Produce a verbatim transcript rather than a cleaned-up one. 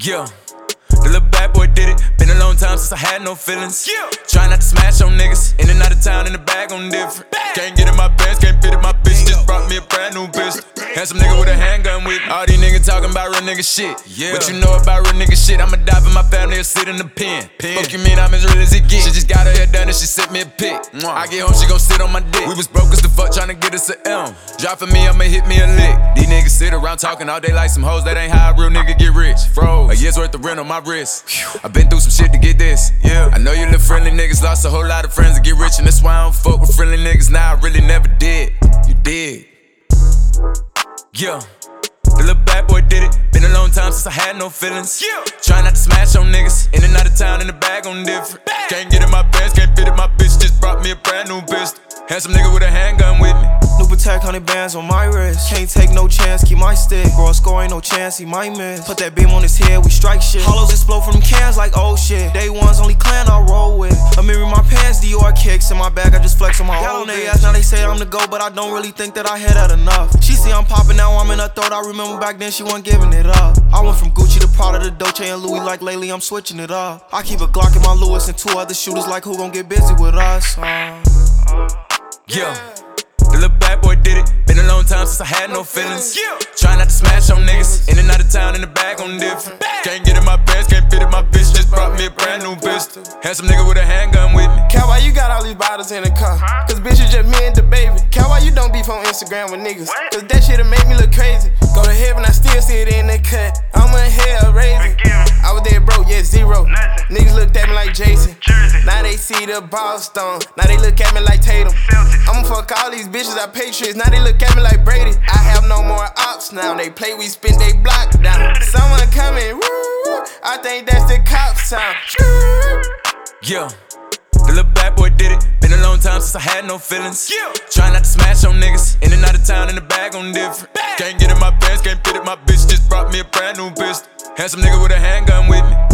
Yeah, the little bad boy did it. Been a long time since I had no feelings. Yeah, try not to smash on niggas. In and out of town in the bag on different. Can't get in my pants, can't fit in my bitch. Just brought me a brand new pistol. Handsome nigga with a handgun with me. All these niggas talking about real nigga shit. Yeah, what you know about real nigga shit? I'ma die for my family or sit in the pen. pen. Fuck you mean I'm as real as it gets? She just got her hair done and she sent me a pic. I get home, she gon' sit on my dick. We was broke as the fuck tryna get us a M. Drop for me, I'ma hit me a lick. These niggas sit around talking all day like some hoes. That ain't how a real nigga get rich. Froze. A year's worth of rent on my wrist. I been through some shit to get this. Yeah, I know you little friendly niggas lost a whole lot of friends to get rich, and that's why I don't fuck with friendly niggas. Now I really never did. You did. Yeah, the little bad boy did it. Been a long time since I had no feelings. Yeah, try not to smash on niggas. In and out of town in the bag on different. Can't get in my pants, can't fit in my bitch. Just brought me a brand new pistol. Handsome nigga with a handgun with me. New Patek, hundred bands on my wrist. Can't take no chance, keep my stick. Bro, score ain't no chance, he might miss. Put that beam on his head, we strike shit. Hollows explode from cans like oh shit. Day one's only clan I roll with. A mirror in my pants, Dior kicks. In my bag, I just flex on my own they ass. Now they say I'm the GOAT, but I don't really think that I had that enough. She see I'm popping, now I'm in her throat. I remember back then she wasn't giving it up. I went from Gucci to Prada to Dolce and Louis, like lately I'm switching it up. I keep a Glock in my Lewis and two other shooters, like who gon' get busy with us? Uh, Yeah, the little bad boy did it. Been a long time since I had no feelings. Yeah, try not to smash on niggas. In and out of town in the bag on different. Can't get in my pants, can't fit in my bitch. Just brought me a brand new pistol. Handsome nigga with a handgun with me. Cal, why you got all these bottles in the car? Cause bitch, you just me and the baby. Cal, why you don't beef on Instagram with niggas? Cause that shit'll make me look crazy. Go to heaven, I still see it in the cut. I'm in hell raising. I was there broke, yeah, zero. Niggas looked at me like Jason. Now they see the Boston. Now they look at me like Tatum. I'ma fuck all these bitches, I Patriots. Now they look at me like Brady. I have no more ops now. They play, we spin, they block down. Someone coming, woo. I think that's the cop sound. Yeah, the little bad boy did it. Been a long time since I had no feelings. Yeah, try not to smash on niggas. In and out of town in the bag on different. Can't get in my pants, can't fit in my bitch. Just brought me a brand new pistol. Handsome nigga with a handgun with me.